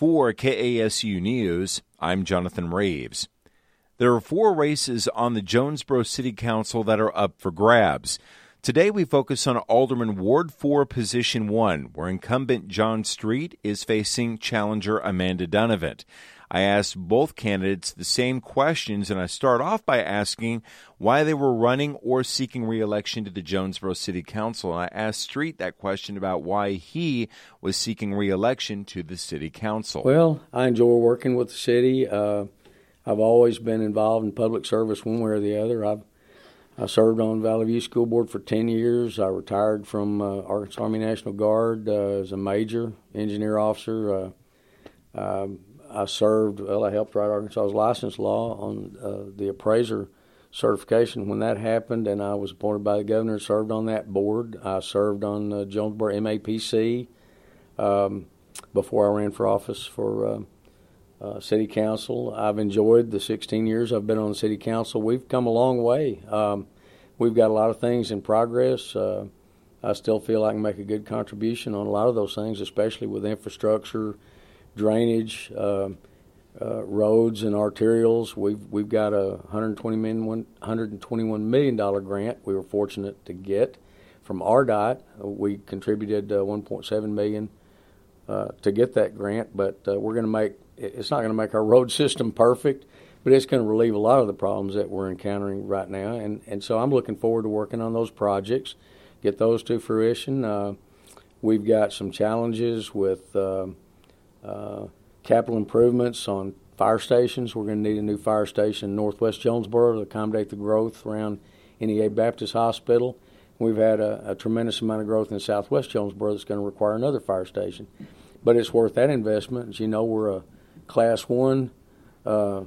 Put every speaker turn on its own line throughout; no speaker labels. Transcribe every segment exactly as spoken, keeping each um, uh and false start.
For K A S U News, I'm Jonathan Raves. There are four races on the Jonesboro City Council that are up for grabs. Today we focus on Alderman Ward four Position one, where incumbent John Street is facing challenger Amanda Dunavant. I asked both candidates the same questions, and I start off by asking why they were running or seeking re-election to the Jonesboro City Council. And I asked Street that question about why he was seeking re-election to the City Council.
Well, I enjoy working with the city. Uh, I've always been involved in public service one way or the other. I've I served on Valley View School Board for ten years. I retired from uh, Arkansas Army National Guard uh, as a major engineer officer. Uh, um, I served, well, I helped write Arkansas's license law on uh, the appraiser certification when that happened, and I was appointed by the governor and served on that board. I served on uh, Jonesboro M A P C um, before I ran for office for uh, uh, city council. I've enjoyed the sixteen years I've been on the city council. We've come a long way. Um, we've got a lot of things in progress. Uh, I still feel I can make a good contribution on a lot of those things, especially with infrastructure, drainage, uh, uh, roads and arterials. We've we've got a one hundred twenty-one million dollars grant we were fortunate to get from R D O T. We contributed uh, one point seven million dollars uh, to get that grant, but uh, we're going to make it's not going to make our road system perfect, but it's going to relieve a lot of the problems that we're encountering right now. And and so I'm looking forward to working on those projects, get those to fruition. Uh, we've got some challenges with Uh, Uh, capital improvements on fire stations. We're going to need a new fire station in northwest Jonesboro to accommodate the growth around N E A Baptist Hospital. We've had a, a tremendous amount of growth in southwest Jonesboro that's going to require another fire station. But it's worth that investment. As you know, we're a class one uh,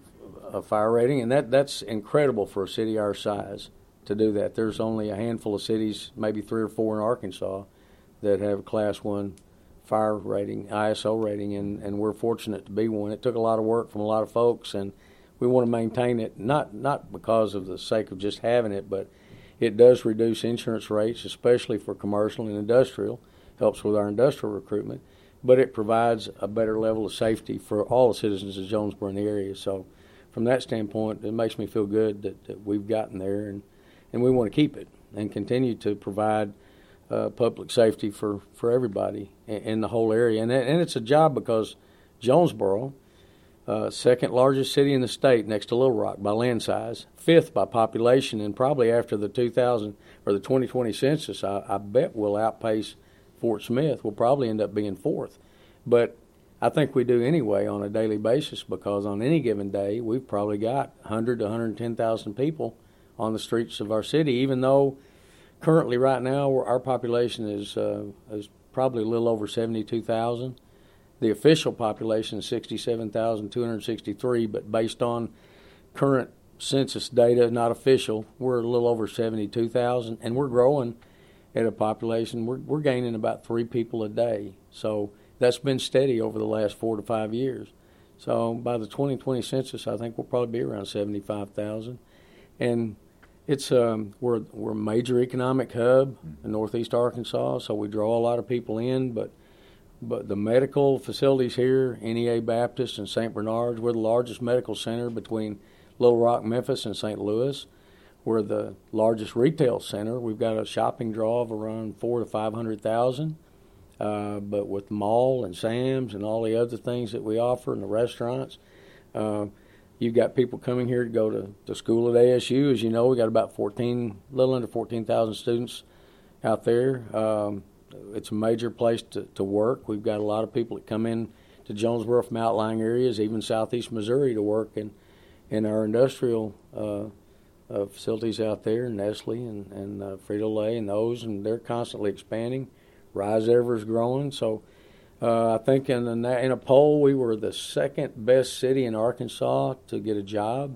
a fire rating, and that, that's incredible for a city our size to do that. There's only a handful of cities, maybe three or four in Arkansas, that have class one fire rating, I S O rating, and, and we're fortunate to be one. It took a lot of work from a lot of folks, and we want to maintain it, not not because of the sake of just having it, but it does reduce insurance rates, especially for commercial and industrial, helps with our industrial recruitment, but it provides a better level of safety for all the citizens of Jonesboro in the area. So from that standpoint, it makes me feel good that, that we've gotten there, and, and we want to keep it and continue to provide Uh, public safety for, for everybody in, in the whole area. And, and it's a job because Jonesboro, uh, second largest city in the state next to Little Rock by land size, fifth by population, and probably after the two thousand or the twenty twenty census, I, I bet we'll outpace Fort Smith. We'll probably end up being fourth. But I think we do anyway on a daily basis, because on any given day we've probably got one hundred to one hundred ten thousand people on the streets of our city, even though currently, right now, our population is uh, is probably a little over seventy-two thousand. The official population is sixty-seven thousand two hundred sixty-three, but based on current census data, not official, we're a little over seventy-two thousand, and we're growing at a population. We're, we're gaining about three people a day. So that's been steady over the last four to five years. So by the twenty twenty census, I think we'll probably be around seventy-five thousand. And It's um, we're we're a major economic hub in northeast Arkansas, so we draw a lot of people in. But but the medical facilities here, N E A Baptist and Saint Bernard's, we're the largest medical center between Little Rock, Memphis, and Saint Louis. We're the largest retail center. We've got a shopping draw of around four to five hundred thousand. Uh, but with the mall and Sam's and all the other things that we offer, and the restaurants. Uh, You've got people coming here to go to, to school at A S U. As you know, we got about fourteen, a little under fourteen thousand students out there. Um, it's a major place to, to work. We've got a lot of people that come in to Jonesboro from outlying areas, even southeast Missouri, to work in, in our industrial uh, uh, facilities out there, Nestle and, and uh, Frito-Lay and those, and they're constantly expanding. Rise Ever is growing. So Uh, I think in a, in a poll, we were the second best city in Arkansas to get a job.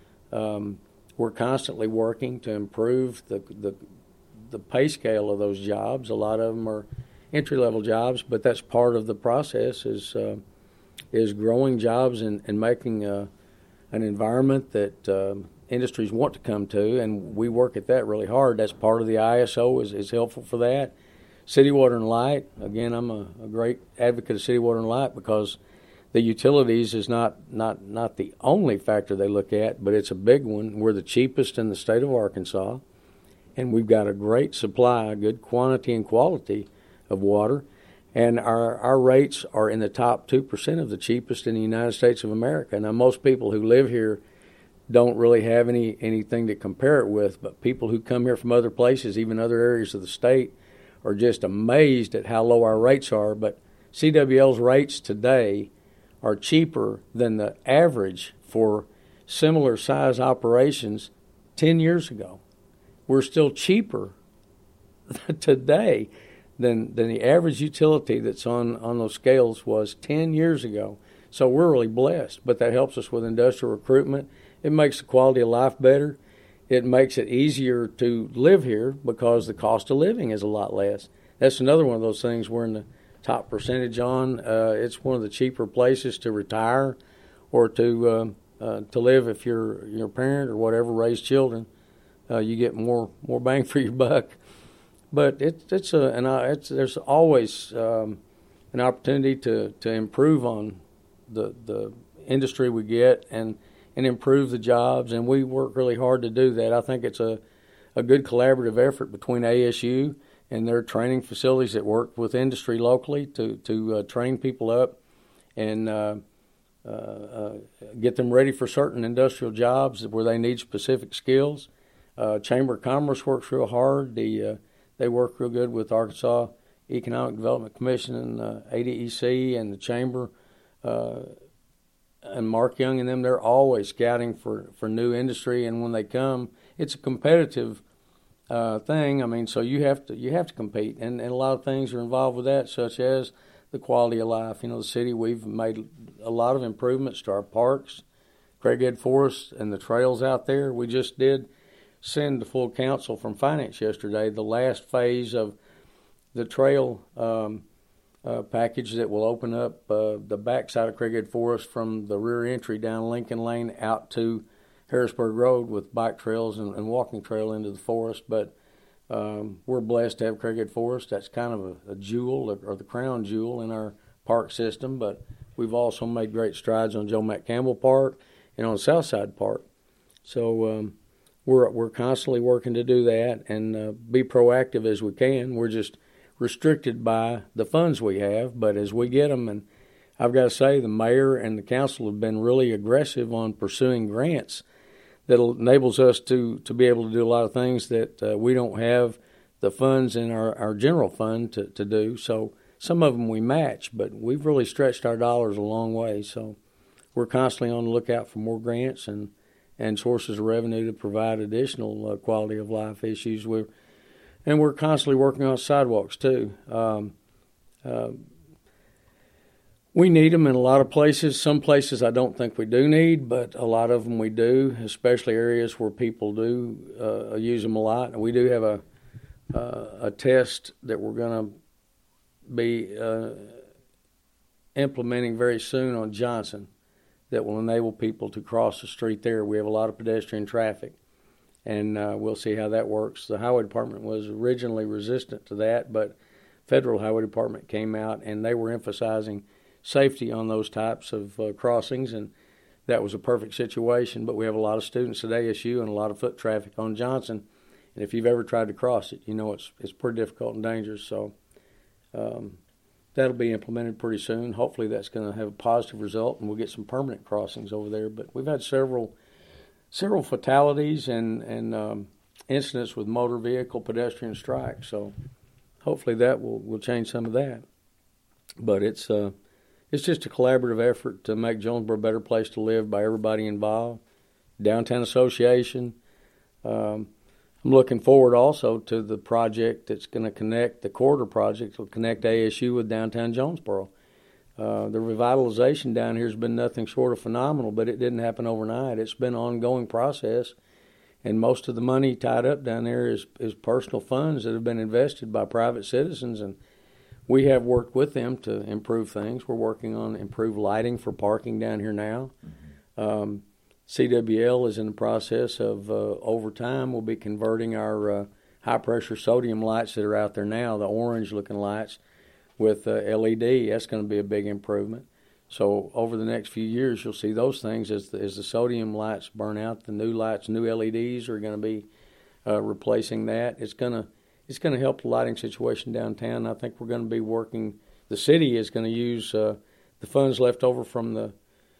Um, we're constantly working to improve the, the the pay scale of those jobs. A lot of them are entry-level jobs, but that's part of the process is uh, is growing jobs and, and making uh, an environment that uh, industries want to come to, and we work at that really hard. That's part of the I S O is, is helpful for that. City Water and Light, again, I'm a, a great advocate of City Water and Light because the utilities is not, not, not the only factor they look at, but it's a big one. We're the cheapest in the state of Arkansas, and we've got a great supply, good quantity and quality of water, and our, our rates are in the top two percent of the cheapest in the United States of America. Now, most people who live here don't really have any anything to compare it with, but people who come here from other places, even other areas of the state, are just amazed at how low our rates are. But C W L's rates today are cheaper than the average for similar size operations ten years ago. We're still cheaper today than than the average utility that's on, on those scales was ten years ago. So we're really blessed, but that helps us with industrial recruitment. It makes the quality of life better. It makes it easier to live here because the cost of living is a lot less. That's another one of those things we're in the top percentage on. Uh, it's one of the cheaper places to retire or to uh, uh, to live if you're your parent or whatever, raise children. Uh, you get more more bang for your buck. But it, it's a and I, it's, there's always um, an opportunity to, to improve on the the industry we get and and improve the jobs, and we work really hard to do that. I think it's a a good collaborative effort between A S U and their training facilities that work with industry locally to to uh, train people up and uh, uh, uh, get them ready for certain industrial jobs where they need specific skills. Uh, Chamber of Commerce works real hard. The uh, they work real good with Arkansas Economic Development Commission and uh, A D E C and the Chamber. Uh, and Mark Young and them, they're always scouting for, for new industry, and when they come, it's a competitive uh, thing. I mean, so you have to you have to compete, and, and a lot of things are involved with that, such as the quality of life. You know, the city, we've made a lot of improvements to our parks, Craighead Forest, and the trails out there. We just did send to full council from finance yesterday the last phase of the trail um, uh, package that will open up uh, the backside of Craighead Forest from the rear entry down Lincoln Lane out to Harrisburg Road with bike trails and, and walking trail into the forest. But um, we're blessed to have Craighead Forest. That's kind of a, a jewel or the crown jewel in our park system. But we've also made great strides on Joe Mack Campbell Park and on Southside Park. So um, we're we're constantly working to do that and uh, be proactive as we can. We're just restricted by the funds we have, but as we get them, and I've got to say the mayor and the council have been really aggressive on pursuing grants that enables us to, to be able to do a lot of things that uh, we don't have the funds in our, our general fund to, to do. So some of them we match, but we've really stretched our dollars a long way. So we're constantly on the lookout for more grants and, and sources of revenue to provide additional uh, quality of life issues. We're And we're constantly working on sidewalks, too. Um, uh, we need them in a lot of places. Some places I don't think we do need, but a lot of them we do, especially areas where people do uh, use them a lot. And we do have a uh, a test that we're going to be uh, implementing very soon on Johnson that will enable people to cross the street there. We have a lot of pedestrian traffic. And uh, we'll see how that works. The Highway Department was originally resistant to that, but Federal Highway Department came out and they were emphasizing safety on those types of uh, crossings, and that was a perfect situation. But we have a lot of students at A S U and a lot of foot traffic on Johnson, and if you've ever tried to cross it, you know it's it's pretty difficult and dangerous. So um, that'll be implemented pretty soon. Hopefully that's going to have a positive result, and we'll get some permanent crossings over there. But we've had several several fatalities and, and um, incidents with motor vehicle pedestrian strikes. So hopefully that will, will change some of that. But it's uh, it's just a collaborative effort to make Jonesboro a better place to live by everybody involved. Downtown Association. Um, I'm looking forward also to the project that's going to connect, the corridor project will connect A S U with downtown Jonesboro. Uh, the revitalization down here has been nothing short of phenomenal, but it didn't happen overnight. It's been an ongoing process, and most of the money tied up down there is, is personal funds that have been invested by private citizens, and we have worked with them to improve things. We're working on improved lighting for parking down here now. Mm-hmm. Um, C W L is in the process of, uh, over time, we'll be converting our uh, high-pressure sodium lights that are out there now, the orange-looking lights with uh, L E D. That's going to be a big improvement. So over the next few years, you'll see those things as the, as the sodium lights burn out. The new lights, new L E Ds are going to be uh, replacing that. It's going to it's going to help the lighting situation downtown. I think we're going to be working. The city is going to use uh, the funds left over from the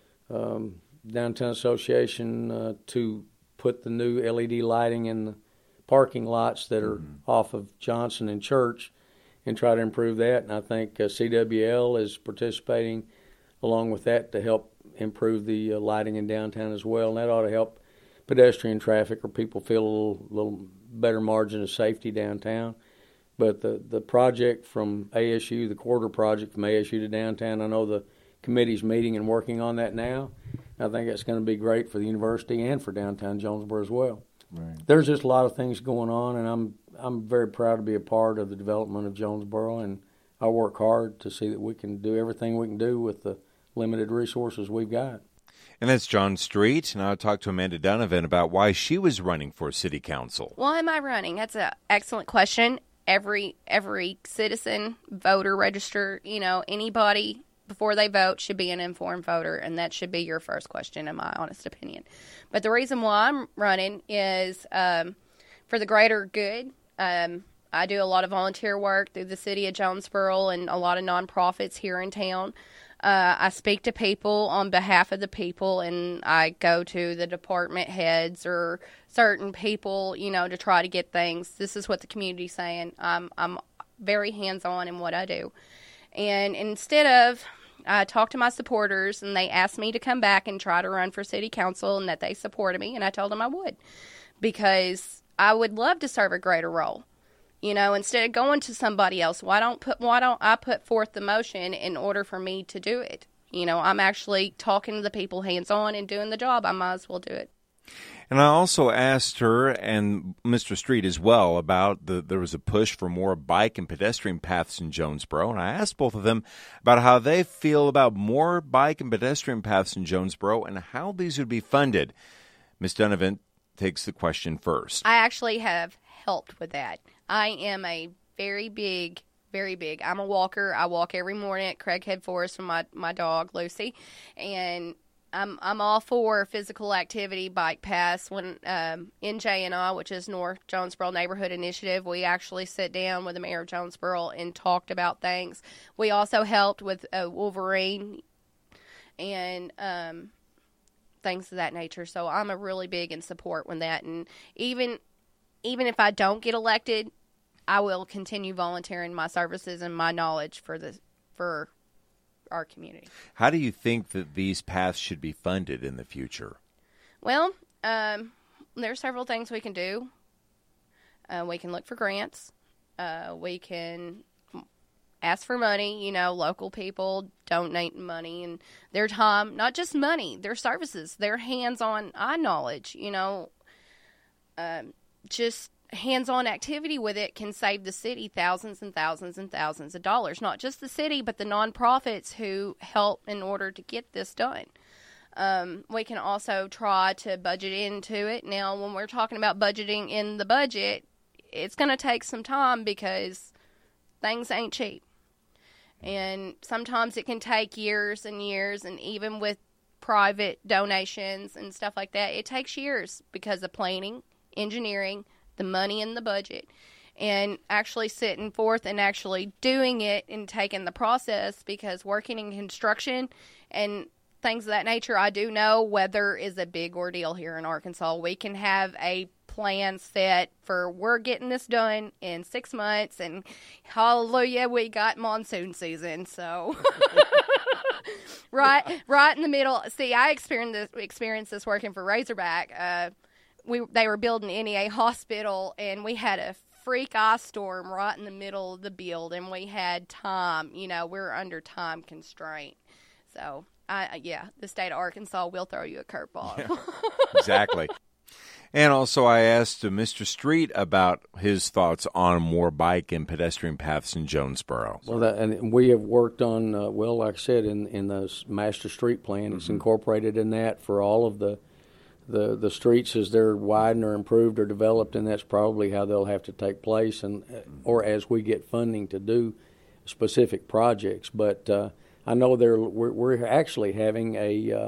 um, Downtown Association uh, to put the new L E D lighting in the parking lots that are mm-hmm. off of Johnson and Church, and try to improve that. And I think uh, C W L is participating along with that to help improve the uh, lighting in downtown as well. And that ought to help pedestrian traffic, or people feel a little, little better margin of safety downtown. But the, the project from A S U, the corridor project from A S U to downtown, I know the committee's meeting and working on that now. I think it's going to be great for the university and for downtown Jonesboro as well. Right. There's just a lot of things going on, and I'm I'm very proud to be a part of the development of Jonesboro, and I work hard to see that we can do everything we can do with the limited resources we've got.
And that's John Street, and I talked to Amanda Donovan about why she was running for city council.
Why am I running? That's an excellent question. Every every citizen, voter, register, you know, anybody before they vote should be an informed voter, and that should be your first question, in my honest opinion. But the reason why I'm running is um, for the greater good. Um, I do a lot of volunteer work through the city of Jonesboro and a lot of nonprofits here in town. Uh, I speak to people on behalf of the people, and I go to the department heads or certain people, you know, to try to get things. This is what the community's saying. I'm, I'm very hands-on in what I do. And instead of, I talked to my supporters, and they asked me to come back and try to run for city council, and that they supported me, and I told them I would, because I would love to serve a greater role. You know, instead of going to somebody else, why don't put why don't I put forth the motion in order for me to do it? You know, I'm actually talking to the people hands-on and doing the job. I might as well do it.
And I also asked her and Mister Street as well about the there was a push for more bike and pedestrian paths in Jonesboro, and I asked both of them about how they feel about more bike and pedestrian paths in Jonesboro and how these would be funded. Miz Donovan takes the question first.
I actually have helped with that. I am a very big, very big, I'm a walker. I walk every morning at Craighead Forest with my, my dog, Lucy, and I'm I'm all for physical activity bike paths. When um, N J N I, which is North Jonesboro Neighborhood Initiative, we actually sit down with the mayor of Jonesboro and talked about things. We also helped with uh, Wolverine and um, things of that nature. So I'm a really big in support when that, and even even if I don't get elected, I will continue volunteering my services and my knowledge for the for our community.
How do you think that these paths should be funded in the future?
Well, um, there are several things we can do. Uh, we can look for grants. Uh, we can ask for money. You know, local people donate money and their time, not just money, their services, their hands-on eye knowledge, you know, um, just hands-on activity with it can save the city thousands and thousands and thousands of dollars. Not just the city, but the nonprofits who help in order to get this done. Um, we can also try to budget into it. Now, when we're talking about budgeting in the budget, it's going to take some time because things ain't cheap. And sometimes it can take years and years, and even with private donations and stuff like that, it takes years because of planning, engineering, the money in the budget, and actually sitting forth and actually doing it and taking the process, because working in construction and things of that nature, I do know weather is a big ordeal here in Arkansas. We can have a plan set for we're getting this done in six months, and hallelujah, we got monsoon season. So right, right in the middle. See, I experienced this, experienced this working for Razorback. Uh, we they were building N E A hospital, and we had a freak ice storm right in the middle of the build, and we had time. You know, we were under time constraint. So, I yeah, the state of Arkansas will throw you a curveball.
Yeah, exactly. And also I asked Mister Street about his thoughts on more bike and pedestrian paths in Jonesboro.
Well, that, and we have worked on, uh, well, like I said, in, in the master street plan, mm-hmm. It's incorporated in that for all of the, the the streets as they're widened or improved or developed, and that's probably how they'll have to take place, and or as we get funding to do specific projects. But uh, I know they're we're, we're actually having a uh,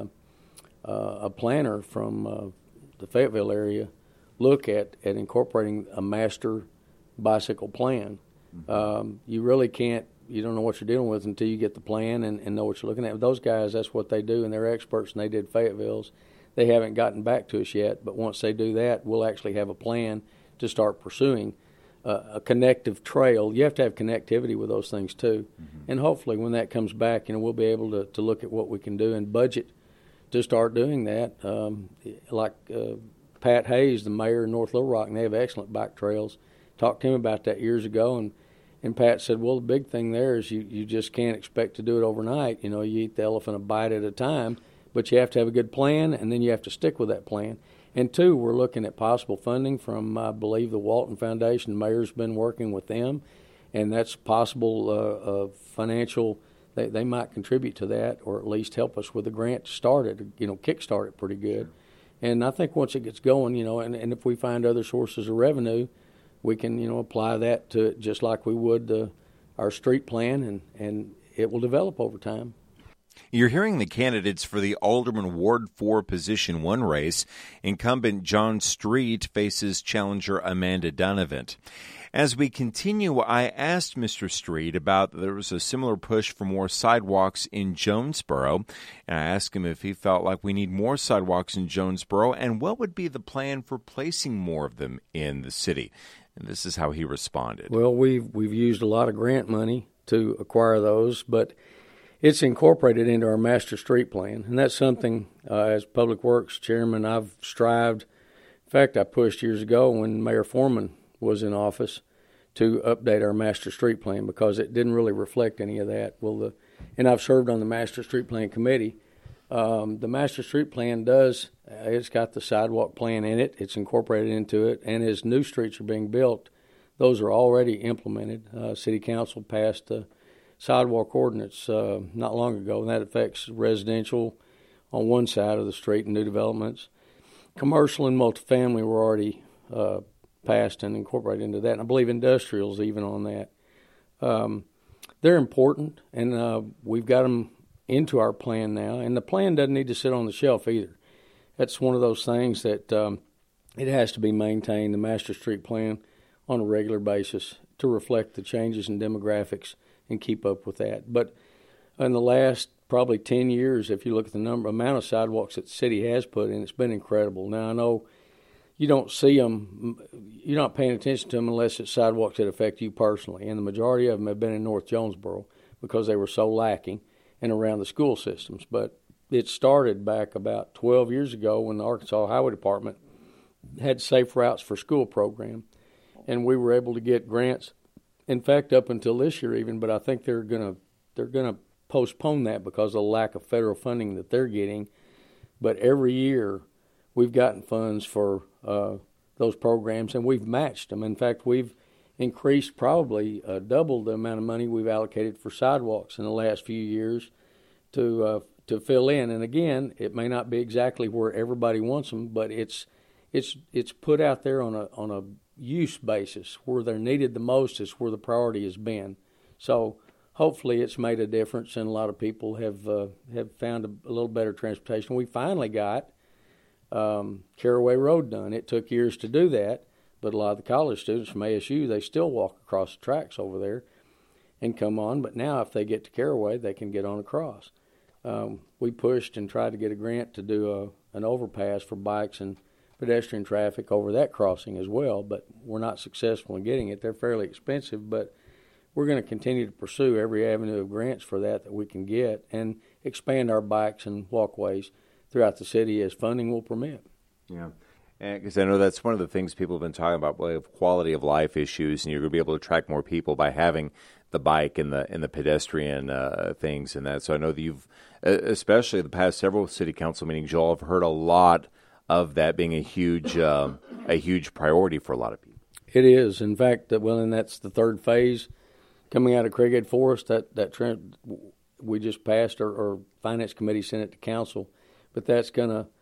uh, a planner from uh, the Fayetteville area look at, at incorporating a master bicycle plan. Mm-hmm. Um, you really can't. You don't know what you're dealing with until you get the plan and, and know what you're looking at. But those guys, that's what they do, and they're experts, and they did Fayetteville's. They haven't gotten back to us yet, but once they do that, we'll actually have a plan to start pursuing uh, a connective trail. You have to have connectivity with those things too, mm-hmm. and hopefully when that comes back, you know, we'll be able to, to look at what we can do and budget to start doing that. Um, like uh, Pat Hayes, the mayor of North Little Rock, and they have excellent bike trails. Talked to him about that years ago, and and Pat said, well, the big thing there is you, you just can't expect to do it overnight. You know, you eat the elephant a bite at a time. But you have to have a good plan, and then you have to stick with that plan. And two, we're looking at possible funding from, I believe, the Walton Foundation. The mayor's been working with them, and that's possible uh, uh, financial. They, they might contribute to that, or at least help us with a grant to start it, you know, kickstart it pretty good. Sure. And I think once it gets going, you know, and, and if we find other sources of revenue, we can, you know, apply that to it just like we would uh, our street plan, and, and it will develop over time.
You're hearing the candidates for the Alderman Ward four Position one race. Incumbent John Street faces challenger Amanda Donovan. As we continue, I asked Mister Street about there was a similar push for more sidewalks in Jonesboro, and I asked him if he felt like we need more sidewalks in Jonesboro and what would be the plan for placing more of them in the city. And this is how he responded.
Well, we've we've used a lot of grant money to acquire those, but it's incorporated into our master street plan, and that's something uh, as Public Works Chairman I've strived. In fact, I pushed years ago when Mayor Foreman was in office to update our master street plan because it didn't really reflect any of that. Well, the and I've served on the master street plan committee. Um, the master street plan does, uh, it's got the sidewalk plan in it. It's incorporated into it, and as new streets are being built, those are already implemented. Uh, City Council passed the sidewalk ordinance uh, not long ago, and that affects residential on one side of the street and new developments. Commercial and multifamily were already uh, passed and incorporated into that, and I believe industrial's even on that. Um, they're important, and uh, we've got them into our plan now, and the plan doesn't need to sit on the shelf either. That's one of those things that um, it has to be maintained, the master street plan, on a regular basis to reflect the changes in demographics and keep up with that. But in the last probably ten years, if you look at the number amount of sidewalks that the city has put in, it's been incredible. Now, I know you don't see them, you're not paying attention to them unless it's sidewalks that affect you personally, and the majority of them have been in North Jonesboro because they were so lacking and around the school systems. But it started back about twelve years ago when the Arkansas Highway Department had Safe Routes for School program, and we were able to get grants. In fact, up until this year even, but I think they're gonna they're gonna postpone that because of the lack of federal funding that they're getting. But every year we've gotten funds for uh, those programs, and we've matched them. In fact, we've increased probably uh, double the amount of money we've allocated for sidewalks in the last few years to uh, to fill in. And again, it may not be exactly where everybody wants them, but it's it's it's put out there on a on a use basis. Where they're needed the most is where the priority has been. So hopefully it's made a difference, and a lot of people have uh, have found a, a little better transportation. We finally got um, Caraway Road done. It took years to do that, but a lot of the college students from A S U, they still walk across the tracks over there and come on. But now if they get to Caraway, they can get on across. Um, we pushed and tried to get a grant to do a, an overpass for bikes and pedestrian traffic over that crossing as well, but we're not successful in getting it. They're fairly expensive, but we're going to continue to pursue every avenue of grants for that that we can get and expand our bikes and walkways throughout the city as funding will permit.
Yeah, because I know that's one of the things people have been talking about, like quality of life issues, and you're going to be able to attract more people by having the bike and the and the pedestrian uh, things and that. So I know that you've, especially the past several city council meetings, y'all have heard a lot of that being a huge uh, a huge priority for a lot of people.
It is. In fact, well, and that's the third phase coming out of Craighead Forest. That that trend we just passed, or, or Finance Committee sent it to Council, but that's going to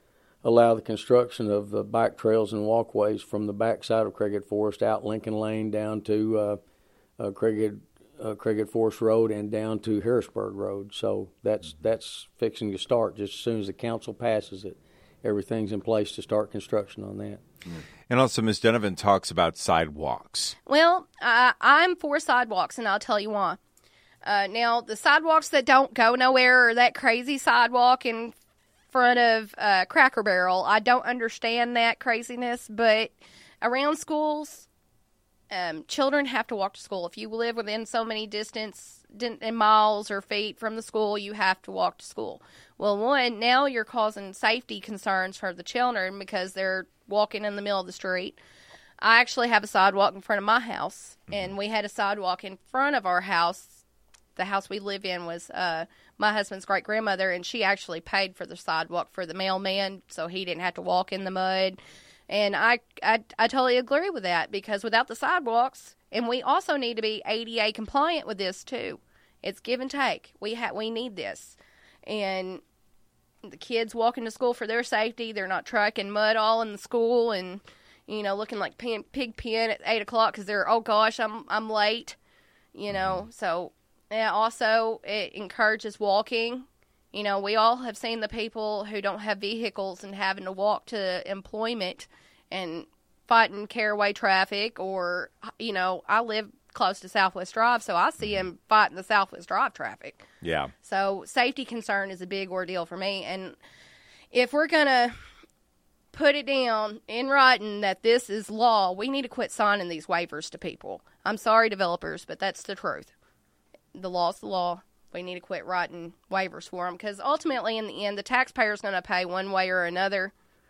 allow the construction of the bike trails and walkways from the backside of Craighead Forest out Lincoln Lane down to uh, uh, Craighead, uh, Craighead Forest Road and down to Harrisburg Road. So that's that's fixing to start just as soon as the council passes it. Everything's in place to start construction on that.
And also, Miz Donovan talks about sidewalks.
Well, uh, I'm for sidewalks, and I'll tell you why. Uh, now, the sidewalks that don't go nowhere, or that crazy sidewalk in front of uh, Cracker Barrel, I don't understand that craziness. But around schools, um, children have to walk to school. If you live within so many distance in miles or feet from the school, you have to walk to school. Well, one, now you're causing safety concerns for the children because they're walking in the middle of the street. I actually have a sidewalk in front of my house, mm-hmm. and we had a sidewalk in front of our house. The house we live in was uh, my husband's great-grandmother, and she actually paid for the sidewalk for the mailman so he didn't have to walk in the mud. And I, I, I totally agree with that, because without the sidewalks, and we also need to be A D A compliant with this too. It's give and take. We ha- we need this. And the kids walking to school for their safety, they're not trucking mud all in the school and, you know, looking like pin, pig pen at eight o'clock because they're, oh gosh, I'm I'm late, you know. So, yeah, also it encourages walking. You know, we all have seen the people who don't have vehicles and having to walk to employment and fighting caraway traffic, or, you know, I live close to Southwest Drive, so I see them fighting the Southwest Drive traffic.
Yeah.
So safety concern is a big ordeal for me. And if we're going to put it down in writing that this is law, we need to quit signing these waivers to people. I'm sorry, developers, but that's the truth. The law's the law. We need to quit writing waivers for them, because ultimately, in the end, the taxpayer's going to pay one way or another.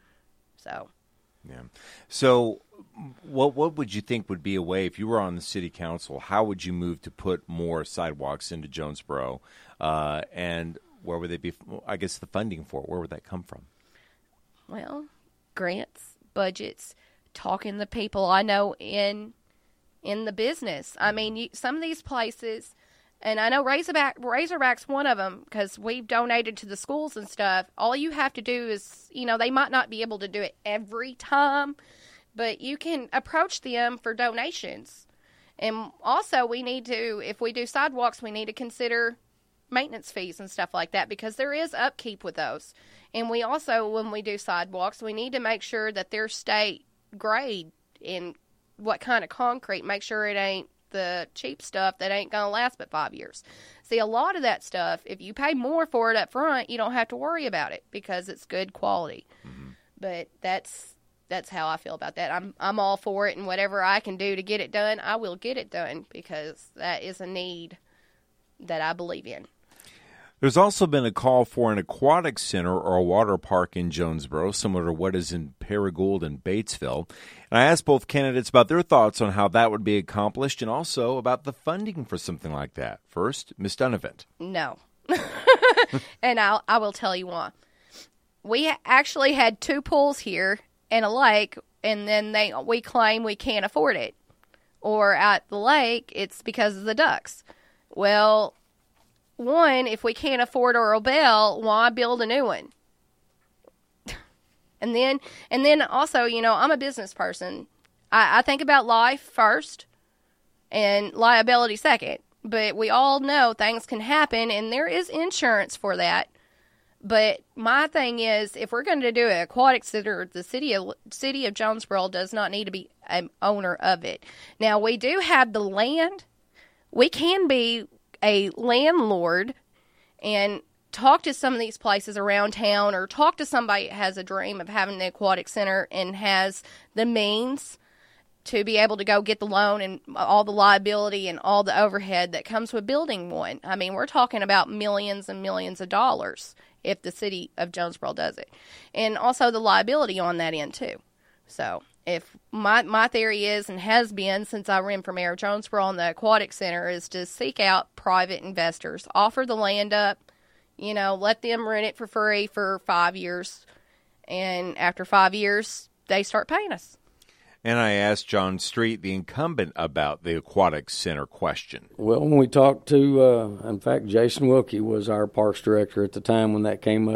So,
yeah. So, what what would you think would be a way, if you were on the city council, how would you move to put more sidewalks into Jonesboro, uh, and where would they be? I guess the funding for it, where would that come from?
Well, grants, budgets, talking to people I know in in the business. I mean, you, some of these places. And I know Razorback, Razorback's one of them, because we've donated to the schools and stuff. All you have to do is, you know, they might not be able to do it every time, but you can approach them for donations. And also, we need to, if we do sidewalks, we need to consider maintenance fees and stuff like that, because there is upkeep with those. And we also, when we do sidewalks, we need to make sure that they're state grade in what kind of concrete, make sure it ain't the cheap stuff that ain't going to last but five years. See, a lot of that stuff, if you pay more for it up front, you don't have to worry about it because it's good quality. Mm-hmm. But that's that's how I feel about that. I'm I'm all for it, and whatever I can do to get it done, I will get it done, because that is a need that I believe in.
There's also been a call for an aquatic center or a water park in Jonesboro, similar to what is in Paragould and Batesville. And I asked both candidates about their thoughts on how that would be accomplished, and also about the funding for something like that. First, Miz Donovan.
No. And I'll, I will tell you why. We actually had two pools here and a lake, and then they we claim we can't afford it. Or at the lake, it's because of the ducks. Well, one, if we can't afford Oral Bell, why build a new one? and then, and then also, you know, I'm a business person. I, I think about life first and liability second. But we all know things can happen, and there is insurance for that. But my thing is, if we're going to do an aquatic center, the city of city of Jonesboro does not need to be an owner of it. Now, we do have the land. We can be a landlord and talk to some of these places around town, or talk to somebody that has a dream of having an aquatic center and has the means to be able to go get the loan and all the liability and all the overhead that comes with building one. I mean, we're talking about millions and millions of dollars if the city of Jonesboro does it. And also the liability on that end too. So if my my theory is, and has been since I ran for mayor of Jonesboro on the aquatic center, is to seek out private investors, offer the land up, you know, let them rent it for free for five years. And after five years, they start paying us.
And I asked John Street, the incumbent, about the aquatic center question.
Well, when we talked to, uh, in fact, Jason Wilkie was our parks director at the time when that came up,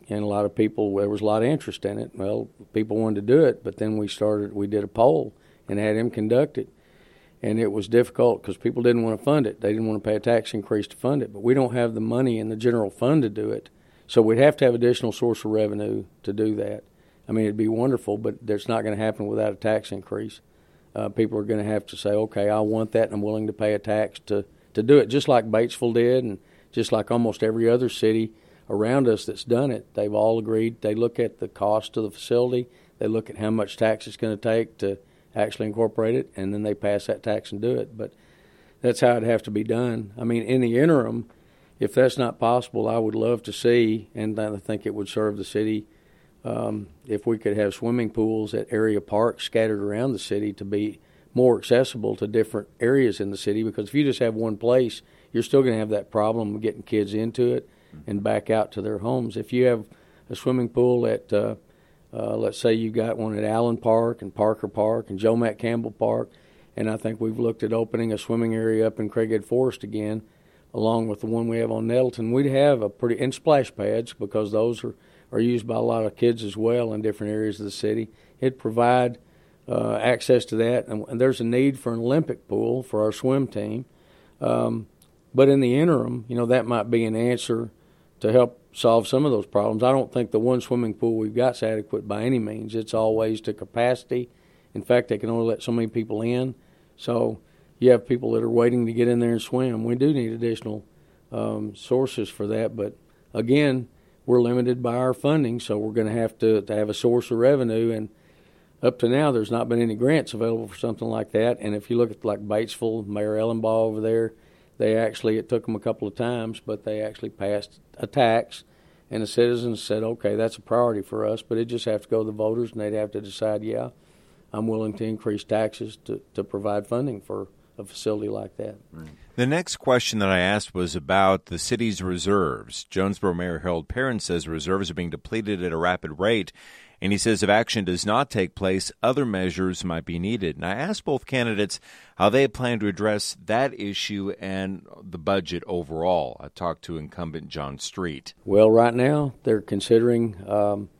and a lot of people, there was a lot of interest in it. Well, people wanted to do it, but then we started, we did a poll and had him conduct it. And it was difficult because people didn't want to fund it. They didn't want to pay a tax increase to fund it. But we don't have the money in the general fund to do it. So we'd have to have additional source of revenue to do that. I mean, it'd be wonderful, but that's not going to happen without a tax increase. Uh, people are going to have to say, okay, I want that and I'm willing to pay a tax to, to do it, just like Batesville did and just like almost every other city around us that's done it. They've all agreed. They look at the cost of the facility. They look at how much tax it's going to take to actually incorporate it, and then they pass that tax and do it. But that's how it'd have to be done. I mean, in the interim, if that's not possible, I would love to see, and I think it would serve the city, um, if we could have swimming pools at area parks scattered around the city to be more accessible to different areas in the city, because if you just have one place, you're still going to have that problem of getting kids into it and back out to their homes. If you have a swimming pool at uh, Uh, let's say you got one at Allen Park and Parker Park and Joe Matt Campbell Park, and I think we've looked at opening a swimming area up in Craighead Forest again, along with the one we have on Nettleton. We'd have a pretty, and splash pads, because those are, are used by a lot of kids as well in different areas of the city. It'd provide uh, access to that, and, and there's a need for an Olympic pool for our swim team. Um, but in the interim, you know, that might be an answer to help solve some of those problems. I don't think the one swimming pool we've got is adequate by any means. It's always to capacity. In fact, they can only let so many people in. So you have people that are waiting to get in there and swim. We do need additional um, sources for that. But, again, we're limited by our funding, so we're going to have to, to have a source of revenue. And up to now, there's not been any grants available for something like that. And if you look at, like, Batesville, Mayor Ellenbaugh over there, they actually, it took them a couple of times, but they actually passed a tax, and the citizens said, okay, that's a priority for us, but it just have to go to the voters, and they'd have to decide, yeah, I'm willing to increase taxes to, to provide funding for a facility like that.
The next question that I asked was about the city's reserves. Jonesboro Mayor Harold Perrin says reserves are being depleted at a rapid rate, and he says if action does not take place, other measures might be needed. And I asked both candidates how they plan to address that issue and the budget overall. I talked to incumbent John Street.
Well, right now they're considering um,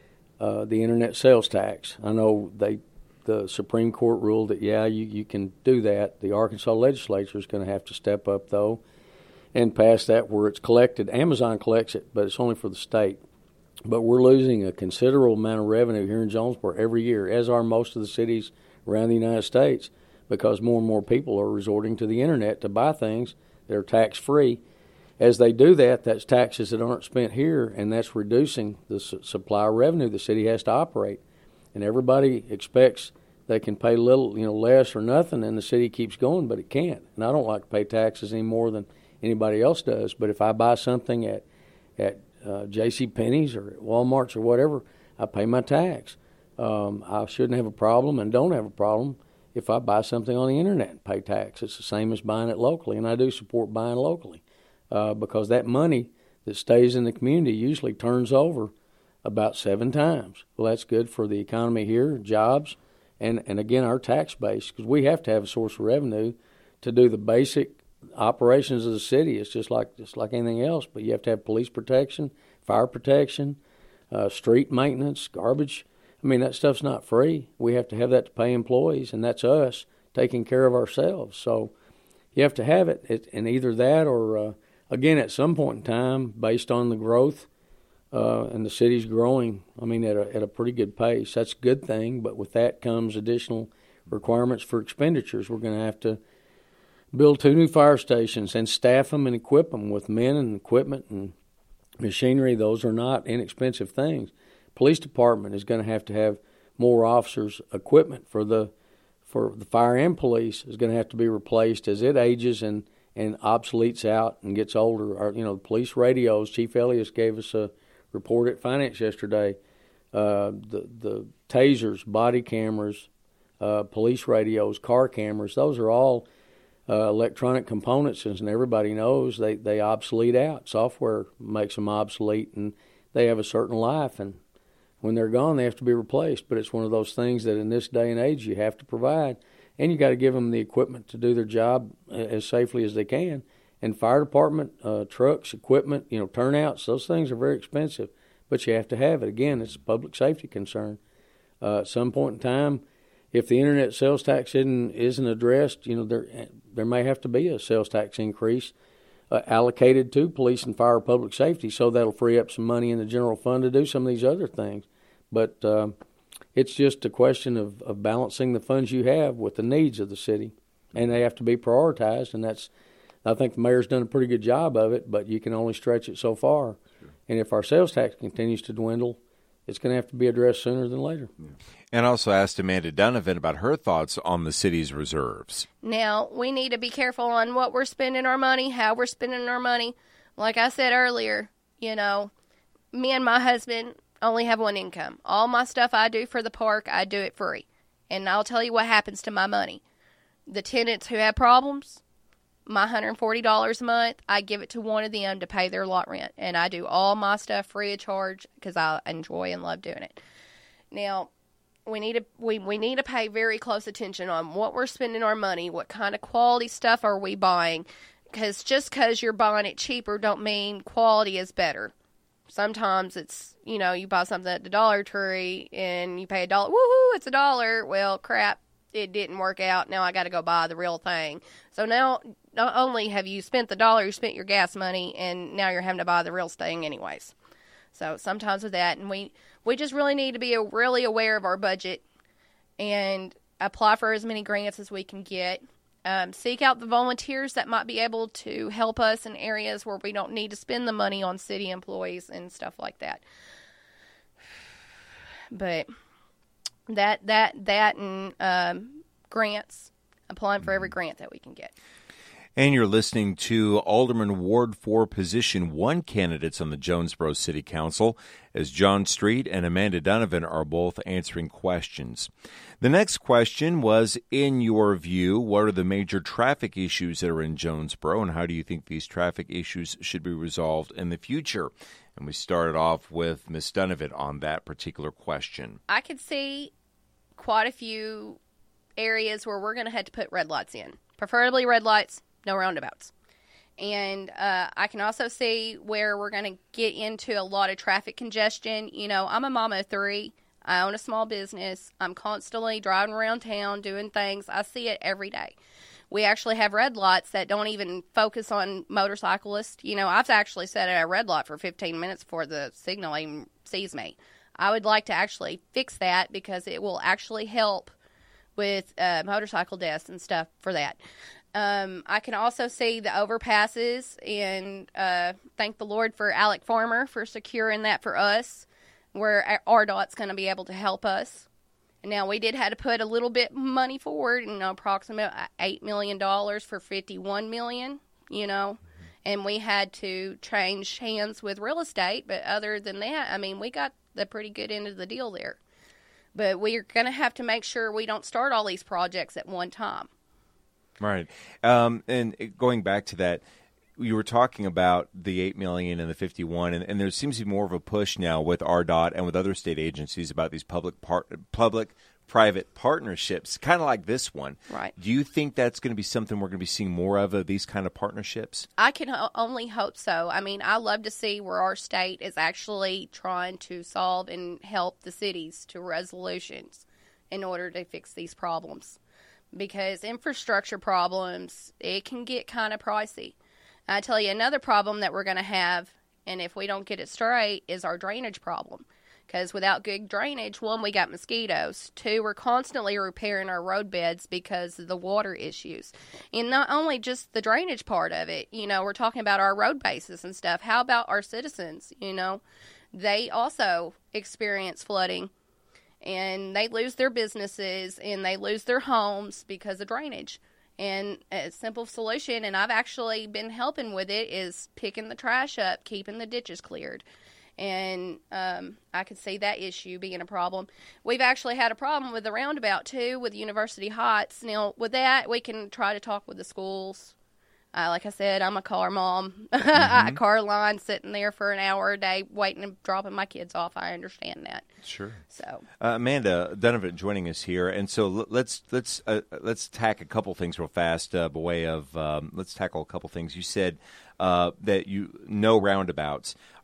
uh, the internet sales tax. I know they, the Supreme Court ruled that, yeah, you, you can do that. The Arkansas legislature is going to have to step up, though, and pass that where it's collected. Amazon collects it, but it's only for the state. But we're losing a considerable amount of revenue here in Jonesboro every year, as are most of the cities around the United States, because more and more people are resorting to the internet to buy things that are tax-free. As they do that, that's taxes that aren't spent here, and that's reducing the su- supply of revenue the city has to operate. And everybody expects they can pay little, you know, less or nothing, and the city keeps going, but it can't. And I don't like to pay taxes any more than anybody else does. But if I buy something at at uh, JCPenney's or at Walmart's or whatever, I pay my tax. Um, I shouldn't have a problem and don't have a problem if I buy something on the internet and pay tax. It's the same as buying it locally, and I do support buying locally uh, because that money that stays in the community usually turns over about seven times. Well, that's good for the economy here, jobs, and, and again, our tax base, because we have to have a source of revenue to do the basic operations of the city. It's just like just like anything else, but you have to have police protection, fire protection, uh, street maintenance, garbage. I mean, that stuff's not free. We have to have that to pay employees, and that's us taking care of ourselves. So you have to have it, it and either that or, uh, again, at some point in time, based on the growth, Uh, and the city's growing, I mean, at a, at a pretty good pace. That's a good thing, but with that comes additional requirements for expenditures. We're going to have to build two new fire stations and staff them and equip them with men and equipment and machinery. Those are not inexpensive things. Police department is going to have to have more officers. Equipment for the for the fire and police is going to have to be replaced as it ages and, and obsoletes out and gets older. Our, you know, the police radios, Chief Elias gave us a report at Finance yesterday, uh, the the tasers, body cameras, uh, police radios, car cameras, those are all uh, electronic components, and everybody knows they, they obsolete out. Software makes them obsolete, and they have a certain life, and when they're gone, they have to be replaced. But it's one of those things that in this day and age you have to provide, and you got to give them the equipment to do their job as safely as they can. And fire department, uh, trucks, equipment, you know, turnouts, those things are very expensive. but you have to have it. Again, it's a public safety concern. Uh, at some point in time, if the internet sales tax isn't, isn't addressed, you know, there there may have to be a sales tax increase uh, allocated to police and fire public safety, so that'll free up some money in the general fund to do some of these other things. But uh, it's just a question of, of balancing the funds you have with the needs of the city, and they have to be prioritized, and that's, I think the mayor's done a pretty good job of it, but you can only stretch it so far. Sure. And if our sales tax continues to dwindle, it's going to have to be addressed sooner than later.
Yeah. And also asked Amanda Donovan about her thoughts on the city's reserves.
Now, we need to be careful on what we're spending our money, how we're spending our money. Like I said earlier, you know, me and my husband only have one income. All my stuff I do for the park, I do it free. And I'll tell you what happens to my money. The tenants who have problems, my one hundred forty dollars a month, I give it to one of them to pay their lot rent. And I do all my stuff free of charge because I enjoy and love doing it. Now, we need to we, we need to pay very close attention on what we're spending our money, what kind of quality stuff are we buying. Because just because you're buying it cheaper don't mean quality is better. Sometimes it's, you know, you buy something at the Dollar Tree and you pay a dollar. Woohoo, it's a dollar. Well, crap, it didn't work out. Now I got to go buy the real thing. So now not only have you spent the dollar, you spent your gas money, and now you're having to buy the real thing anyways. So sometimes with that, and we, we just really need to be really aware of our budget and apply for as many grants as we can get. Um, seek out the volunteers that might be able to help us in areas where we don't need to spend the money on city employees and stuff like that. But that that that and um, grants, applying for every grant that we can get.
And you're listening to Alderman Ward four Position one candidates on the Jonesboro City Council, as John Street and Amanda Donovan are both answering questions. The next question was, in your view, what are the major traffic issues that are in Jonesboro, and how do you think these traffic issues should be resolved in the future? And we started off with Miz Donovan on that particular question.
I could see quite a few areas where we're going to have to put red lights in, preferably red lights, no roundabouts. And uh, I can also see where we're going to get into a lot of traffic congestion. You know, I'm a mama of three. I own a small business. I'm constantly driving around town doing things. I see it every day. We actually have red lights that don't even focus on motorcyclists. You know, I've actually sat at a red light for fifteen minutes before the signal even sees me. I would like to actually fix that because it will actually help with uh, motorcycle deaths and stuff for that. Um, I can also see the overpasses, and uh, thank the Lord for Alec Farmer for securing that for us, where R D O T's going to be able to help us. And now, we did have to put a little bit money forward, you know, approximately eight million dollars for fifty-one million dollars, you know, and we had to change hands with real estate. But other than that, I mean, we got the pretty good end of the deal there. But we're going to have to make sure we don't start all these projects at one time.
Right. Um, and going back to that, you were talking about the eight million dollars and the fifty-one, and, and there seems to be more of a push now with R D O T and with other state agencies about these public par- public-private partnerships, kind of like this one.
Right.
Do you think that's going to be something we're going to be seeing more of, of these kind of partnerships?
I can ho- only hope so. I mean, I love to see where our state is actually trying to solve and help the cities to resolutions in order to fix these problems. Because infrastructure problems, it can get kind of pricey. I tell you, another problem that we're going to have, and if we don't get it straight, is our drainage problem. Because without good drainage, one, we got mosquitoes. Two, we're constantly repairing our road beds because of the water issues. And not only just the drainage part of it, you know, we're talking about our road bases and stuff. How about our citizens? You know, they also experience flooding. And they lose their businesses and they lose their homes because of drainage. And a simple solution, and I've actually been helping with it, is picking the trash up, keeping the ditches cleared. And um, I could see that issue being a problem. We've actually had a problem with the roundabout, too, with University Heights. Now, with that, we can try to talk with the schools. Uh, like I said, I'm a car mom. Mm-hmm. A car line sitting there for an hour a day waiting and dropping my kids off. I understand that.
Sure.
So
uh, Amanda Donovan joining us here, and so l- let's let's uh, let's tack a couple things real fast. Uh, by way of um, let's tackle a couple things. You said uh, that you no roundabouts.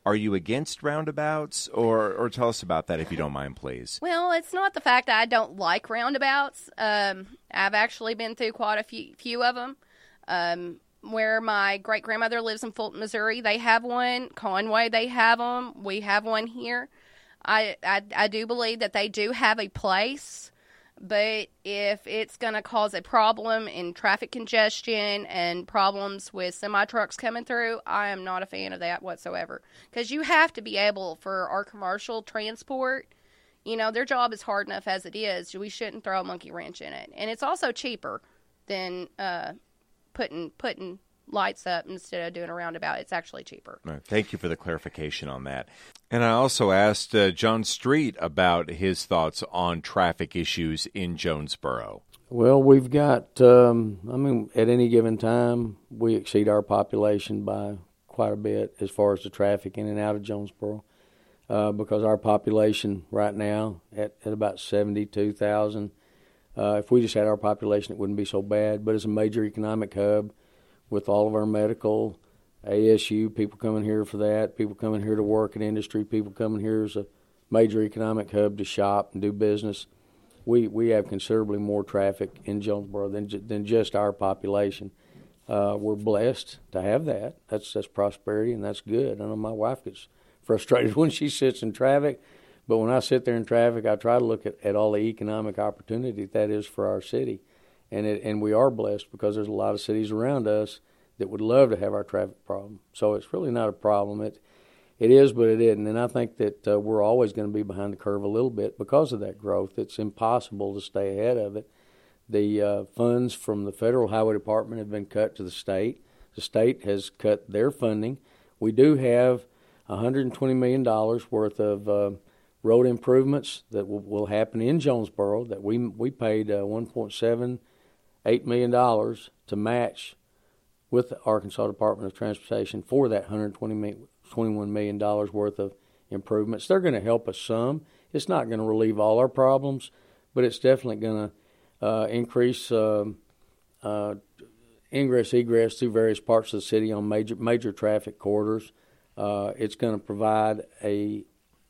Are you against roundabouts, or or tell us about that if you don't mind, please?
Well, it's not the fact that I don't like roundabouts. Um, I've actually been through quite a few, few of them. Um, where my great-grandmother lives in Fulton, Missouri, they have one. Conway, they have them. We have one here. I, I, I do believe that they do have a place, but if it's going to cause a problem in traffic congestion and problems with semi-trucks coming through, I am not a fan of that whatsoever. Because you have to be able, for our commercial transport, you know, their job is hard enough as it is. We shouldn't throw a monkey wrench in it. And it's also cheaper than uh, putting putting lights up instead of doing a roundabout. It's actually cheaper.
Right. Thank you for the clarification on that. And I also asked uh, John Street about his thoughts on traffic issues in Jonesboro.
Well, we've got, um, I mean, at any given time, we exceed our population by quite a bit as far as the traffic in and out of Jonesboro, uh, because our population right now at, at about seventy-two thousand. Uh, if we just had our population, it wouldn't be so bad. But it's a major economic hub with all of our medical, A S U, people coming here for that, people coming here to work in industry, people coming here as a major economic hub to shop and do business. We we have considerably more traffic in Jonesboro than than just our population. Uh, we're blessed to have that. That's that's prosperity, and that's good. I know my wife gets frustrated when she sits in traffic, but when I sit there in traffic, I try to look at, at all the economic opportunity that is for our city. And it, and we are blessed because there's a lot of cities around us that would love to have our traffic problem. So it's really not a problem. It it is, but it isn't. And I think that uh, we're always going to be behind the curve a little bit because of that growth. It's impossible to stay ahead of it. The uh, funds from the Federal Highway Department have been cut to the state. The state has cut their funding. We do have one hundred twenty million dollars worth of uh, road improvements that will, will happen in Jonesboro that we we paid uh, one point seven eight million dollars to match with the Arkansas Department of Transportation for that one hundred twenty-one million dollars worth of improvements. They're going to help us some. It's not going to relieve all our problems, but it's definitely going to uh, increase uh, uh, ingress, egress through various parts of the city on major major traffic corridors. Uh, it's going to provide a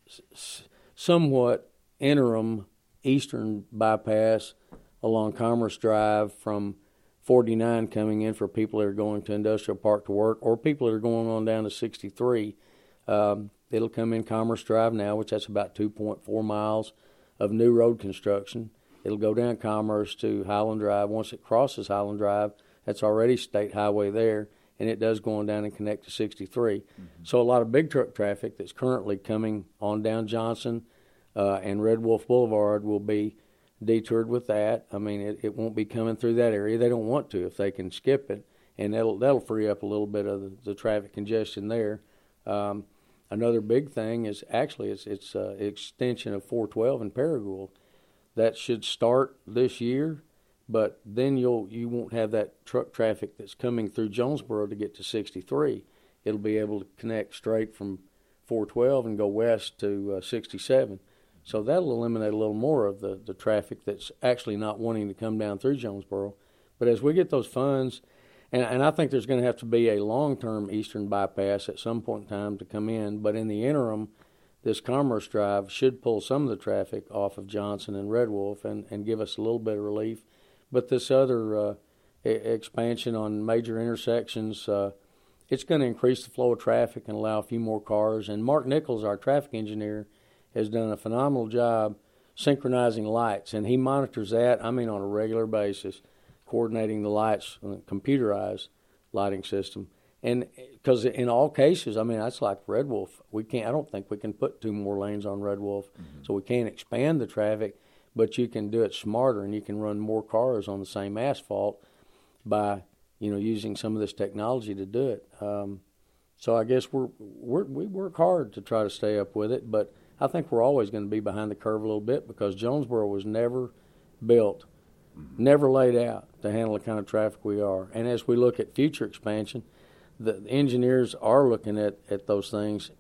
s- somewhat interim eastern bypass along Commerce Drive from forty-nine coming in for people that are going to Industrial Park to work, or people that are going on down to sixty-three. Um, it'll come in Commerce Drive now, which that's about two point four miles of new road construction. It'll go down Commerce to Highland Drive. Once it crosses Highland Drive, that's already state highway there, and it does go on down and connect to sixty-three. Mm-hmm. So a lot of big truck traffic that's currently coming on down Johnson uh, and Red Wolf Boulevard will be detoured with that. I mean, it, it won't be coming through that area. They don't want to if they can skip it, and that'll that'll free up a little bit of the, the traffic congestion there. Um, another big thing is actually it's it's uh, extension of four twelve in Paragould. That should start this year, but then you'll you won't have that truck traffic that's coming through Jonesboro to get to sixty-three. It'll be able to connect straight from four twelve and go west to uh, sixty-seven. So that'll eliminate a little more of the, the traffic that's actually not wanting to come down through Jonesboro. But as we get those funds, and, and I think there's going to have to be a long-term eastern bypass at some point in time to come in, but in the interim, this Commerce Drive should pull some of the traffic off of Johnson and Red Wolf and, and give us a little bit of relief. But this other uh, e- expansion on major intersections, uh, it's going to increase the flow of traffic and allow a few more cars. And Mark Nichols, our traffic engineer, has done a phenomenal job synchronizing lights, and he monitors that, I mean, on a regular basis, coordinating the lights on a computerized lighting system. And because in all cases, I mean, that's like Red Wolf. We can't, I don't think we can put two more lanes on Red Wolf, mm-hmm. so we can't expand the traffic, but you can do it smarter, and you can run more cars on the same asphalt by, you know, using some of this technology to do it. Um, so I guess we're, we're we work hard to try to stay up with it, but I think we're always going to be behind the curve a little bit because Jonesboro was never built, mm-hmm. never laid out to handle the kind of traffic we are. And as we look at future expansion, the, the engineers are looking at, at those things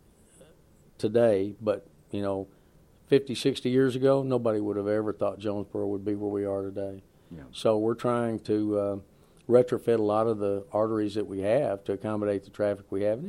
today, but, you know, fifty, sixty years ago, nobody would have ever thought Jonesboro would be where we are today. Yeah. So we're trying to uh, retrofit a lot of the arteries that we have to accommodate the traffic we have. And it,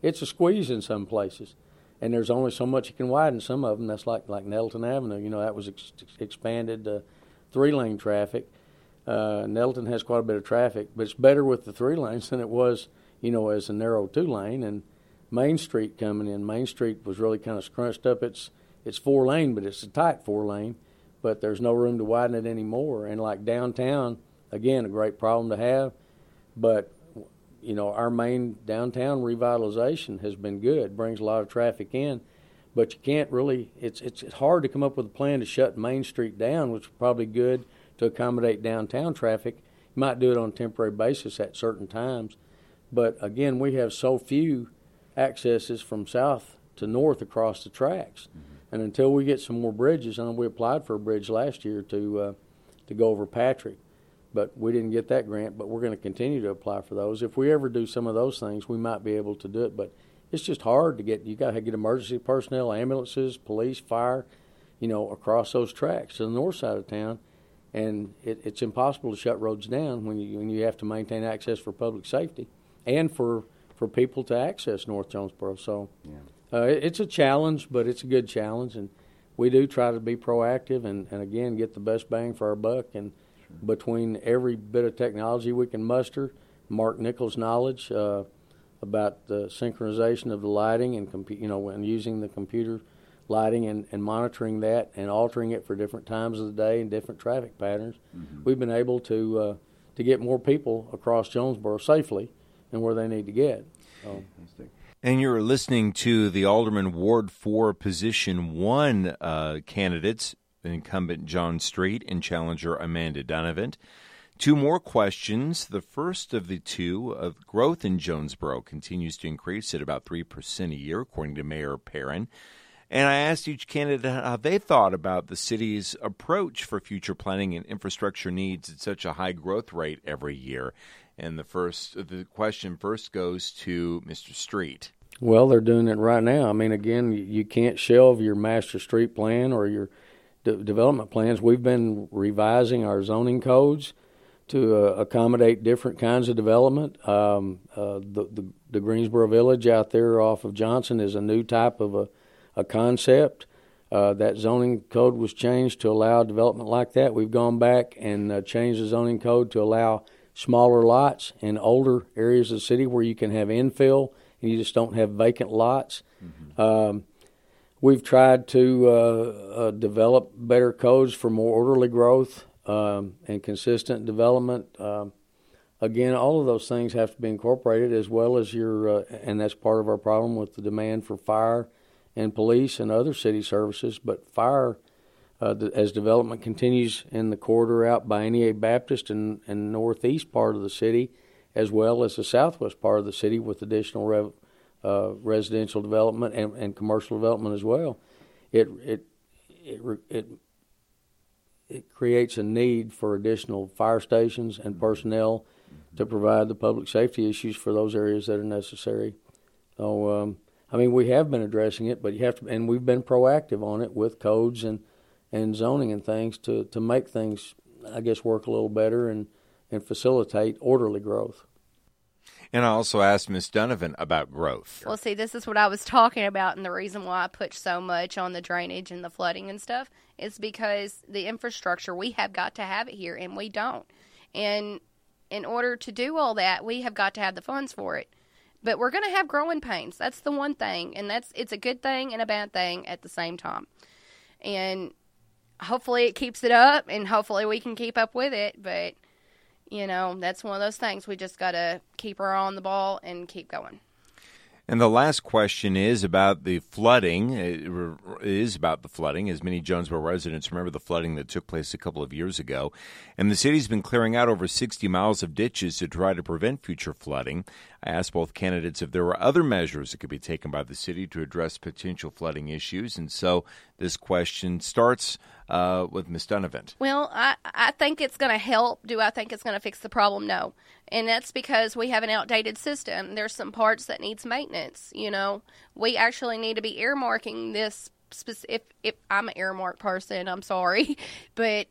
it's a squeeze in some places. And there's only so much you can widen some of them. That's like, like Nettleton Avenue. You know, that was ex- expanded to three-lane traffic. Uh, Nettleton has quite a bit of traffic, but it's better with the three lanes than it was, you know, as a narrow two-lane. And Main Street coming in, Main Street was really kind of scrunched up. It's it's four-lane, but it's a tight four-lane, but there's no room to widen it anymore. And like downtown, again, a great problem to have, but you know, our main downtown revitalization has been good, brings a lot of traffic in, but you can't really, it's, it's it's hard to come up with a plan to shut Main Street down, which is probably good to accommodate downtown traffic. You might do it on a temporary basis at certain times, but again, we have so few accesses from south to north across the tracks, mm-hmm. and until we get some more bridges, I know we applied for a bridge last year to uh, to go over Patrick, but we didn't get that grant, but we're going to continue to apply for those. If we ever do some of those things, we might be able to do it, but it's just hard to get. You got to get emergency personnel, ambulances, police, fire, you know, across those tracks to the north side of town, and it, it's impossible to shut roads down when you when you have to maintain access for public safety and for, for people to access North Jonesboro. So yeah. uh, it, it's a challenge, but it's a good challenge, and we do try to be proactive and, and again, get the best bang for our buck. And between every bit of technology we can muster, Mark Nichols' knowledge uh, about the synchronization of the lighting and compu- you know, and using the computer lighting and, and monitoring that and altering it for different times of the day and different traffic patterns, mm-hmm. we've been able to uh, to get more people across Jonesboro safely and where they need to get. So.
And you're listening to the Alderman Ward four Position one uh, candidates, incumbent John Street and challenger Amanda Donovan. Two more questions. The first of the two, of growth in Jonesboro continues to increase at about three percent a year, according to Mayor Perrin. And I asked each candidate how they thought about the city's approach for future planning and infrastructure needs at such a high growth rate every year. And the first, the question first goes to Mister Street.
Well, they're doing it right now. I mean, again, you can't shelve your master street plan or your De- development plans. We've been revising our zoning codes to uh, accommodate different kinds of development. Um, uh, the, the, the Greensboro Village out there off of Johnson is a new type of a, a concept. Uh, that zoning code was changed to allow development like that. We've gone back and uh, changed the zoning code to allow smaller lots in older areas of the city where you can have infill and you just don't have vacant lots. Mm-hmm. Um, We've tried to uh, uh, develop better codes for more orderly growth um, and consistent development. Um, again, all of those things have to be incorporated, as well as your, uh, and that's part of our problem with the demand for fire and police and other city services. But fire, uh, the, as development continues in the corridor out by N E A Baptist and, and northeast part of the city, as well as the southwest part of the city with additional rev- Uh, residential development and, and commercial development as well, it it it it it creates a need for additional fire stations and personnel mm-hmm. to provide the public safety issues for those areas that are necessary. So, um, I mean, we have been addressing it, but you have to, and we've been proactive on it with codes and, and zoning and things to, to make things, I guess, work a little better and, and facilitate orderly growth.
And I also asked Miz Donovan about growth.
Well, see, this is what I was talking about, and the reason why I put so much on the drainage and the flooding and stuff is because the infrastructure, we have got to have it here, and we don't. And in order to do all that, we have got to have the funds for it. But we're going to have growing pains. That's the one thing, and that's it's a good thing and a bad thing at the same time. And hopefully it keeps it up, and hopefully we can keep up with it, but... You know, that's one of those things. We just got to keep our eye on the ball and keep going.
And the last question is about the flooding. It is about the flooding, as many Jonesboro residents remember the flooding that took place a couple of years ago. And the city's been clearing out over sixty miles of ditches to try to prevent future flooding. I asked both candidates if there were other measures that could be taken by the city to address potential flooding issues. And so this question starts uh, with Miz Donovan.
Well, I, I think it's going to help. Do I think it's going to fix the problem? No. And that's because we have an outdated system. There's some parts that needs maintenance. You know, we actually need to be earmarking this. Speci- if, if I'm an earmark person, I'm sorry. But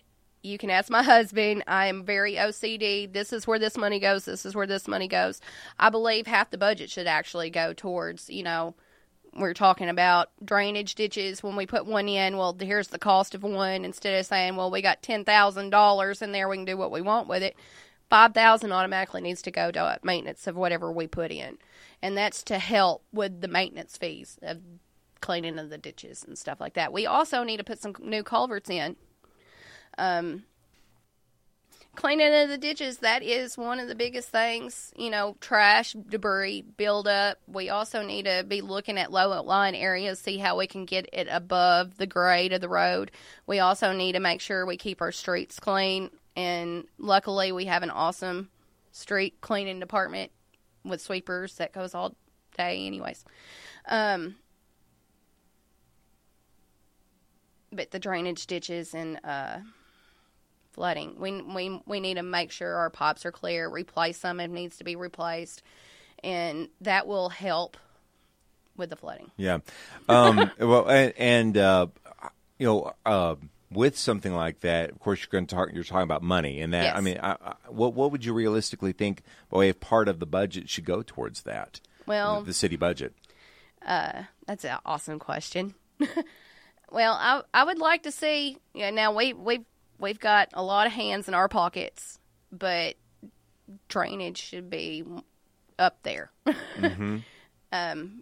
you can ask my husband. I am very O C D. This is where this money goes. This is where this money goes. I believe half the budget should actually go towards, you know, we're talking about drainage ditches. When we put one in, well, here's the cost of one. Instead of saying, well, we got ten thousand dollars in there, we can do what we want with it. five thousand dollars automatically needs to go to maintenance of whatever we put in. And that's to help with the maintenance fees of cleaning of the ditches and stuff like that. We also need to put some new culverts in. Um, cleaning of the ditches, that is one of the biggest things. You know, trash, debris, build up. We also need to be looking at low-lying areas, see how we can get it above the grade of the road. We also need to make sure we keep our streets clean. And luckily, we have an awesome street cleaning department with sweepers that goes all day anyways. Um, but the drainage ditches and uh, flooding, we, we, we need to make sure our pipes are clear, replace some if needs to be replaced, and that will help with the flooding.
Yeah. Um, well, and, and uh, you know, uh, with something like that, of course, you're going to talk. You're talking about money, and that.
Yes.
I mean, I, I, what what would you realistically think? Well, if part of the budget should go towards that,
well,
the, the city budget.
Uh, that's an awesome question. Well, I I would like to see. Yeah, now we we we've got a lot of hands in our pockets, but drainage should be up there. Mm-hmm. um,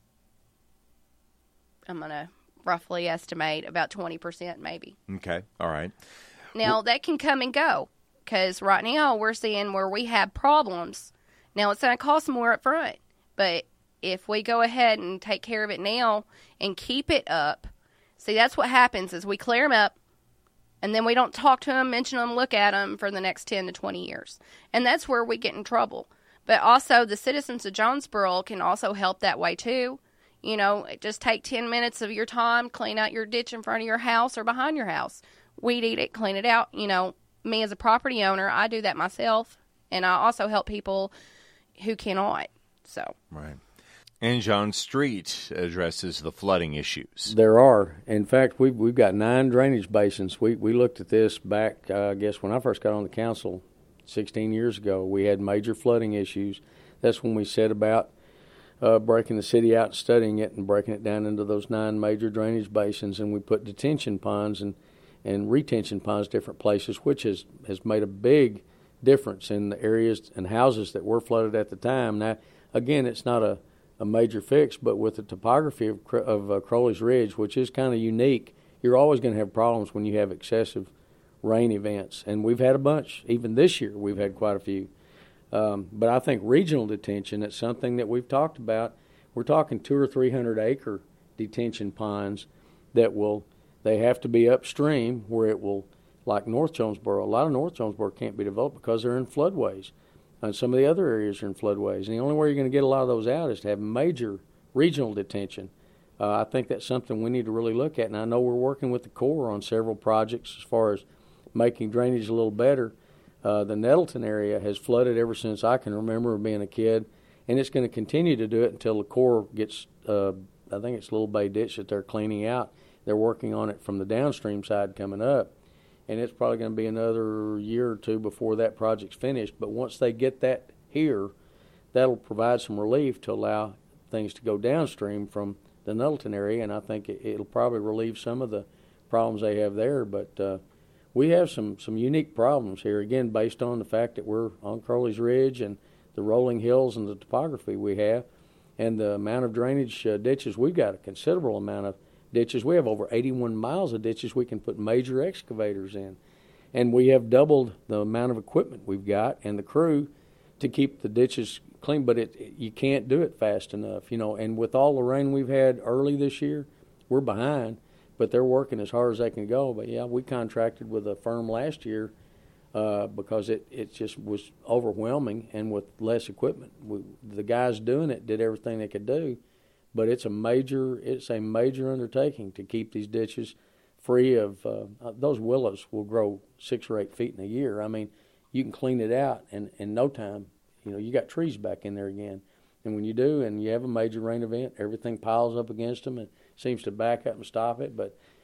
I'm gonna roughly estimate about twenty percent maybe.
Okay. All right.
Now, well, that can come and go because right now we're seeing where we have problems. Now, it's going to cost more up front, but if we go ahead and take care of it now and keep it up, see, that's what happens is we clear them up, and then we don't talk to them, mention them, look at them for the next ten to twenty years. And that's where we get in trouble. But also, the citizens of Jonesboro can also help that way, too. You know, just take ten minutes of your time, clean out your ditch in front of your house or behind your house. Weed eat it, clean it out. You know, me as a property owner, I do that myself. And I also help people who cannot. So.
Right. And John Street addresses the flooding issues.
There are. In fact, we've, we've got nine drainage basins. We we looked at this back, uh, I guess, when I first got on the council sixteen years ago. We had major flooding issues. That's when we set about uh, breaking the city out and studying it and breaking it down into those nine major drainage basins. And we put detention ponds and, and retention ponds different places, which has, has made a big difference in the areas and houses that were flooded at the time. Now, again, it's not a a major fix, but with the topography of, of uh, Crowley's Ridge, which is kind of unique, you're always going to have problems when you have excessive rain events. And we've had a bunch. Even this year, we've had quite a few. Um, but I think regional detention, it's something that we've talked about. We're talking two or three hundred acre detention ponds that will, they have to be upstream where it will, like North Jonesboro, a lot of North Jonesboro can't be developed because they're in floodways. And some of the other areas are in floodways. And the only way you're going to get a lot of those out is to have major regional detention. Uh, I think that's something we need to really look at. And I know we're working with the Corps on several projects as far as making drainage a little better. Uh, the Nettleton area has flooded ever since I can remember being a kid. And it's going to continue to do it until the Corps gets, uh, I think it's Little Bay Ditch that they're cleaning out. They're working on it from the downstream side coming up. And it's probably going to be another year or two before that project's finished. But once they get that here, that'll provide some relief to allow things to go downstream from the Nettleton area, and I think it, it'll probably relieve some of the problems they have there. But uh, we have some, some unique problems here, again, based on the fact that we're on Crowley's Ridge and the rolling hills and the topography we have and the amount of drainage uh, ditches. We've got a considerable amount of ditches. We have over eighty-one miles of ditches we can put major excavators in. And we have doubled the amount of equipment we've got and the crew to keep the ditches clean, but it, it you can't do it fast enough, you know. And with all the rain we've had early this year, we're behind, but they're working as hard as they can go. But, yeah, we contracted with a firm last year uh, because it, it just was overwhelming and with less equipment. We, the guys doing it did everything they could do. But it's a major it's a major undertaking to keep these ditches free of uh, those willows will grow six or eight feet in a year. I mean, you can clean it out in, in no time. You know, you got trees back in there again. And when you do and you have a major rain event, everything piles up against them and seems to back up and stop it. But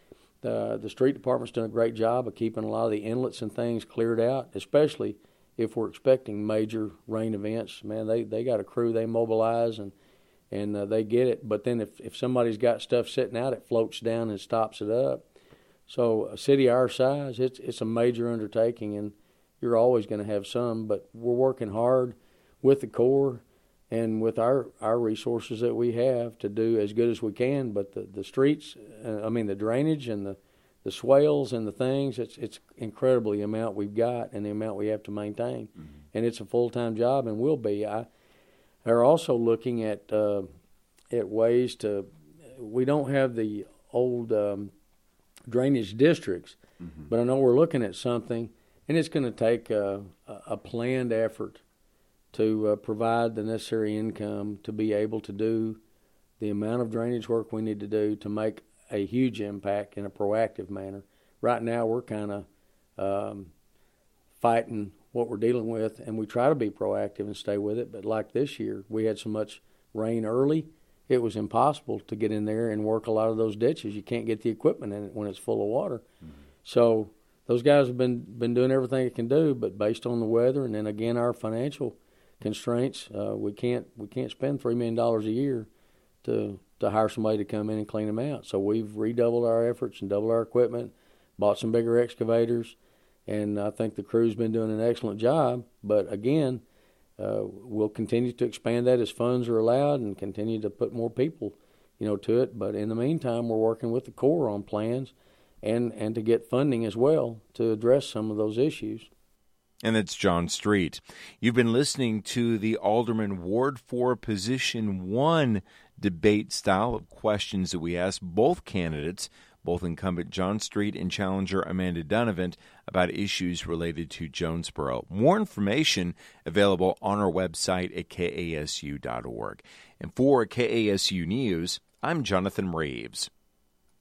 The, the street department's done a great job of keeping a lot of the inlets and things cleared out, especially if we're expecting major rain events. Man, they, they got a crew, they mobilize, and and uh, they get it. But then if, if somebody's got stuff sitting out, it floats down and stops it up. So a city our size, it's it's a major undertaking, and you're always going to have some. But we're working hard with the Corps and with our, our resources that we have to do as good as we can. But the, the streets, uh, I mean the drainage and the, the swales and the things, it's it's incredibly the amount we've got and the amount we have to maintain. Mm-hmm. And it's a full-time job and will be. I are also looking at uh, at ways to, we don't have the old um, drainage districts, mm-hmm. but I know we're looking at something, and it's going to take a, a planned effort to uh, provide the necessary income to be able to do the amount of drainage work we need to do to make a huge impact in a proactive manner. Right now we're kind of um, fighting what we're dealing with, and we try to be proactive and stay with it, but like this year, we had so much rain early, it was impossible to get in there and work a lot of those ditches. You can't get the equipment in it when it's full of water. Mm-hmm. So those guys have been, been doing everything they can do, but based on the weather and then again our financial constraints, uh, we can't we can't spend three million dollars a year to to hire somebody to come in and clean them out. So we've redoubled our efforts and doubled our equipment, bought some bigger excavators, and I think the crew's been doing an excellent job. But again, uh, we'll continue to expand that as funds are allowed and continue to put more people, you know, to it. But in the meantime, we're working with the Corps on plans and and to get funding as well to address some of those issues.
And that's John Street. You've been listening to the Alderman Ward four Position one debate style of questions that we asked both candidates, both incumbent John Street and challenger Amanda Dunnavant, about issues related to Jonesboro. More information available on our website at K A S U dot org. And for K A S U News, I'm Jonathan Reeves.